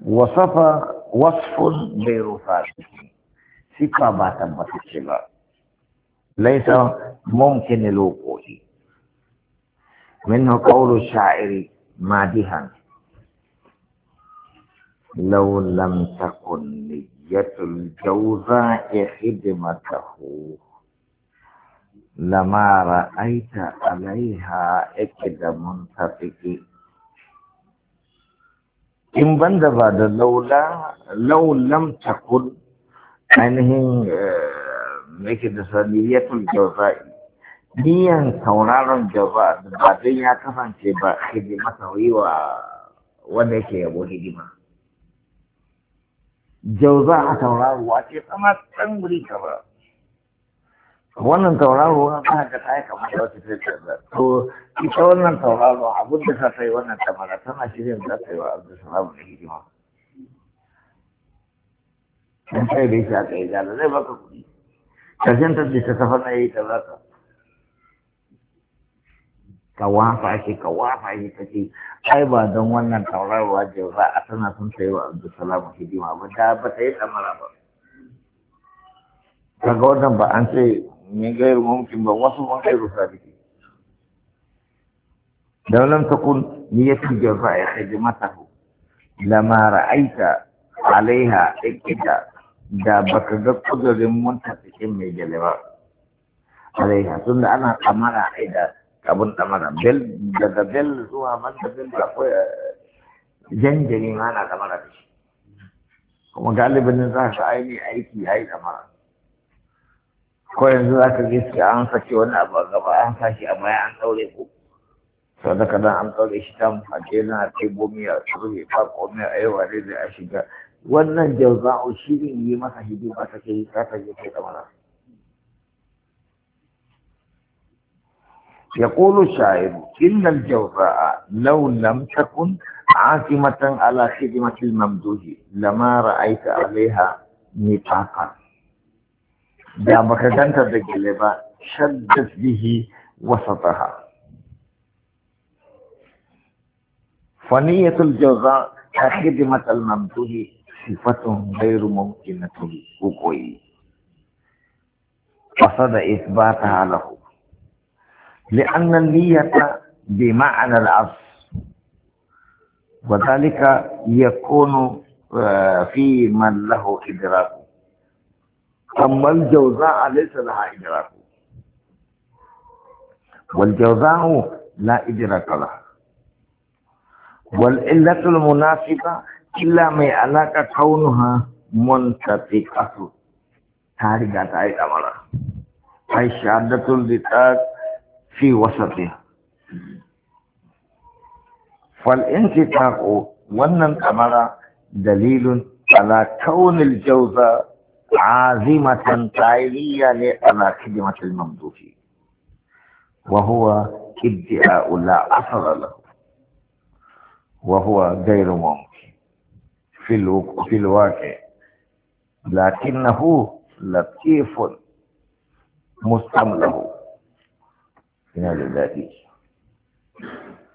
وصف وصف غير ثابت صفة ما تثبت ليس ممكن الوقوع منه قول الشاعر مادحا لو لم تكن نية الجوزاء خدمته لما رأيت عليها اكد منتفق in banda ba da laulam takun ainihin make da saniyatul jawza'i niyan tauraron jawza da ba dan ya kasance ba hidimata yi wa wanda yake yabo hidima jawza a tauraruwa ce tsama ɗan wuri ka ba wannan tauraro na ta ga ta yi kamar da wata ta to ita wannan tauraro abin da ta yi wannan tamara tana shirin za ta yi wa Abdulsalam da hidima dan sai da shi aka yi gala zai baka kuɗi karshen ta ce ta tafa na yi ta zaka ka wafa shi ka ce ai ba don wannan tauraro wajen ba a tana sun ta yi wa Abdulsalam hidima ba da ba ta yi tamara ba kaga wannan ba an ce من غير ممكن بوصف غير ثابت لو لم تكن نية الجزاء خدمته لما رأيت عليها اكتدا دا بكذب قدر منتفق من جلوة عليها ثم أنا أمر إذا كابون أمر بل دا بل سوى من بل جنجني ما أنا أمر كما قال لي بالنسبة عيني أيكي هاي أمر ko yanzu za ka giske an sake wani abu a gaba an sashi a baya an ɗaure ku sau da kadan an ɗaure shi tam a jena a tebo miya a turbe ba komai a yau a zai a shiga wannan jauza'u shirin yi masa hidima take yi ta je kai kamar يقول الشاعر إن الجوزاء لو لم تكن عازمة على خدمة الممدوح لما رأيت عليها نطاقا da baka ganta da gele ba shaddat bihi wasataha faniyatul jawza ka khidmat al mamduhi sifatun ghayr mumkinatul wuqi qasad ithbataha lahu لأن النية بمعنى العصر وذلك يكون في من له إدراك أما الجوزاء ليس لها إدراك والجوزاء لا إدراك لها والعلة المناسبة إلا ما علاقة كونها منتفقة تاريخة أي أمرا أي شهادة الذات في وسطها فالانتفاق ونن أمرا دليل على كون الجوزاء عازمة تعالية على خدمة الممدوح وهو ادعاء لا أصل له وهو غير ممكن في الواقع لكنه لطيف مستمله من الذاتي